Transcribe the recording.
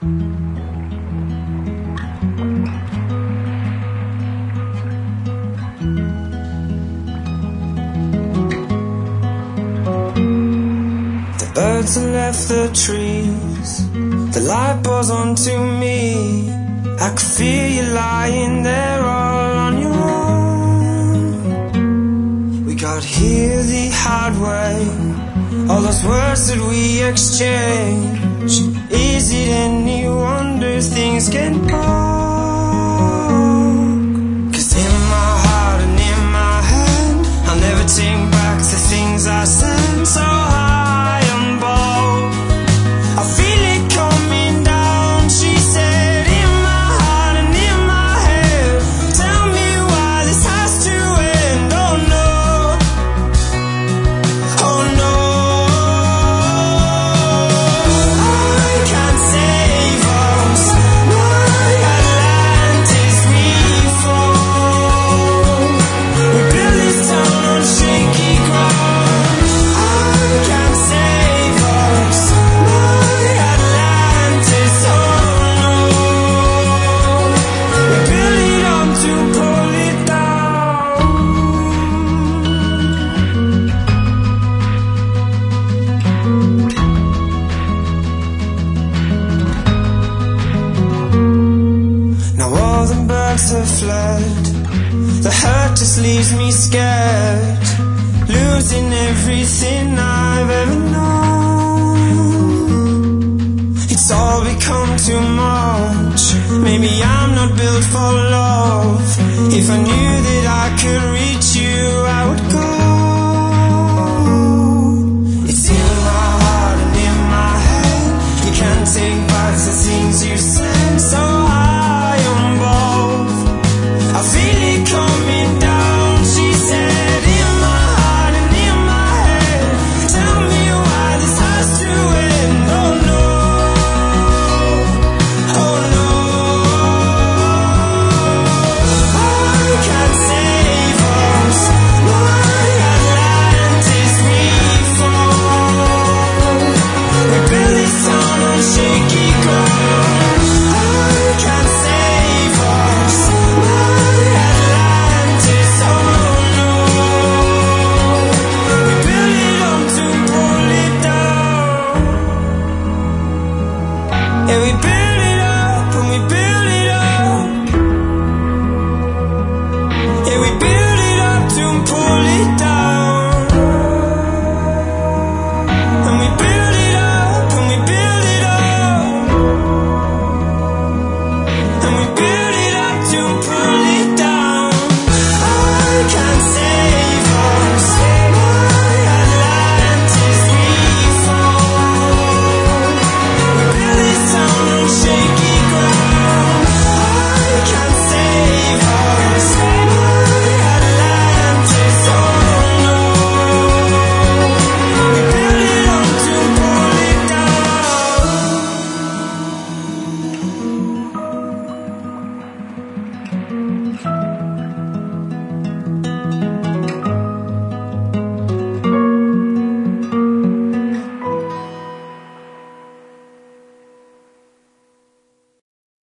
The birds have left the trees, the light pours onto me. I could feel you lying there all on your own. We got here the hard way, all those words that we exchange. Is it any wonder things get broke? 'Cause in my heart and in my head, I'll never take back the things I said. So high and bold, I feel it coming down, she said. In my heart and in my head, tell me why this has to end. Oh no, oh no, I can't save us. My Atlantis, we fall. We build this town on shaky ground. I can't save us. My Atlantis, oh no. We build it up to pull it down. Now all the birds have fled, the hurt just leaves me scared, losing everything I've ever known. It's all become too much, maybe I'm not built for love. If I knew that I could reach you, I would go.